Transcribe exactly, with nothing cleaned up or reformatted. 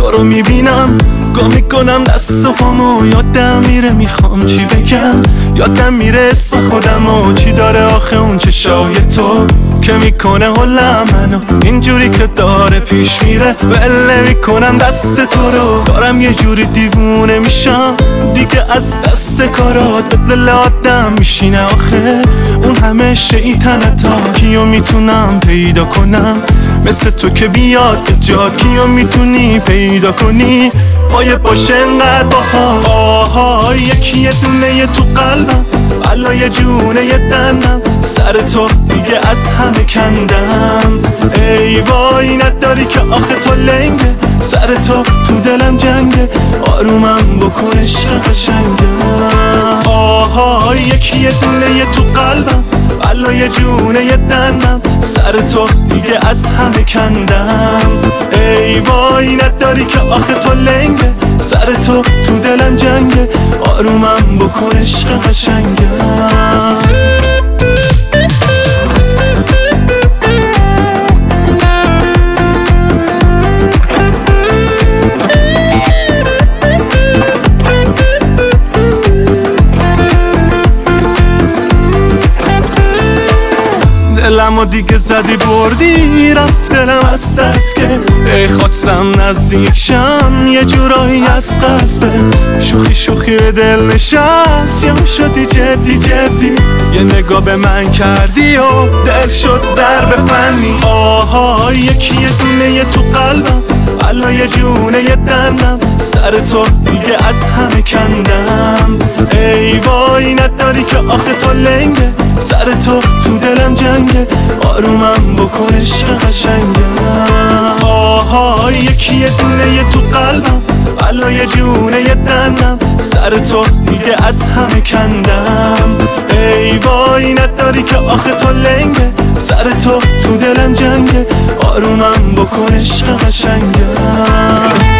تو رو میبینم گم میکنم دست و پامو، یادم میره میخوام چی بگم، یادم میره اسم خودم و چی داره آخه اون چشای تو که میکنه حلم منو اینجوری که داره پیش میره. بله میکنم دست تو رو، دارم یه جوری دیوونه میشم دیگه از دست کارات، به دل آدم میشینه آخه اون همه شیطنتا. کیو میتونم پیدا کنم مثل تو که بیاد به جاد، کیو میتونی پیدا کنی پای باشه انقدر باها. آهای یکی یه دونه یه تو قلبم، علای جونه یه دنم، سر تو دیگه از همه کندم. ای وای نداری که آخه تو لنگه، سر تو تو دلم جنگه، آرومم بکن عشق قشنگم. آهای یکی یه دونه یه تو قلبم، علای جونه یه دنم، سر تو دیگه از همه کندم. ای وای نداری که آخه تو لنگه، سر تو تو دلم جنگه، آرومم بکن عشق قشنگم. دلم و دیگه زدی بردی، رفت دلم از دست که ای خواستم نزدیک شم یه جورایی از قصده. شوخی شوخی به دل نشست یا شدی جدی جدی، یه نگاه به من کردی و دل شد ضرب فنی. آها یکی یه دونه یه تو قلبم، علای جونه یه دندم، سر تو دیگه از همه کندم. ای وای نداری که آخه تو لنگه، سر تو تو دلم جنگه، آرومم بکن عشق قشنگم. آها یکی یه دونه یه تو قلبم، علای جونه یه دندم، سر تو دیگه از همه کندم. ای وای نداری که آخه تو لنگه، سر تو تو دلم جنگه، آرومم بکن عشق قشنگم.